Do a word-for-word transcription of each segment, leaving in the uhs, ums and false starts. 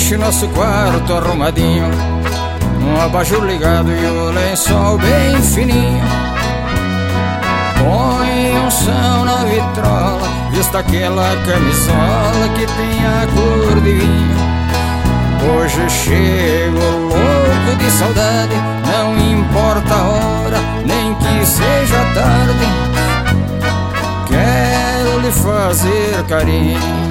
Deixe nosso quarto arrumadinho, um abajur ligado e o lençol bem fininho. Põe um som na vitrola, vista aquela camisola que tem a cor de vinho. Hoje chego louco de saudade, não importa a hora, nem que seja tarde. Quero lhe fazer carinho.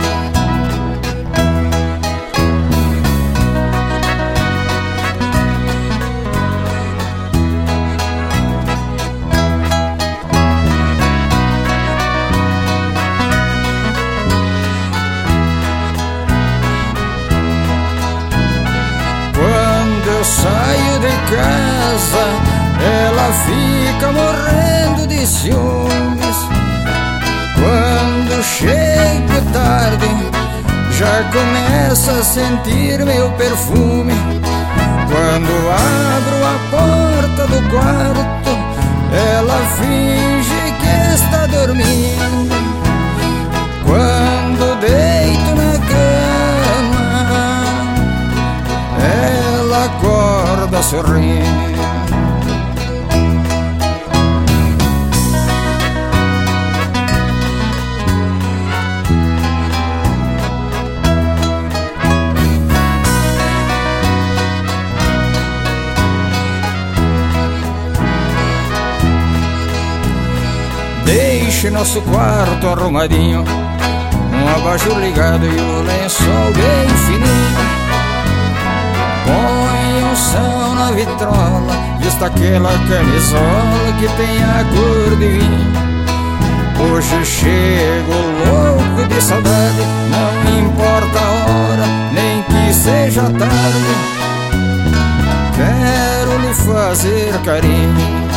Eu saio de casa, ela fica morrendo de ciúmes. Quando chego tarde, já começa a sentir meu perfume. Quando abro a porta do quarto, ela finge que está dormindo. Quando deito na cama, ela acorda sorrindo. Deixe nosso quarto arrumadinho, um abajur ligado e o lençol bem fininho. Põe um som na vitrola, vista aquela camisola que tem a cor de vinho. Hoje chego louco de saudade, não importa a hora, nem que seja tarde. Quero lhe fazer carinho.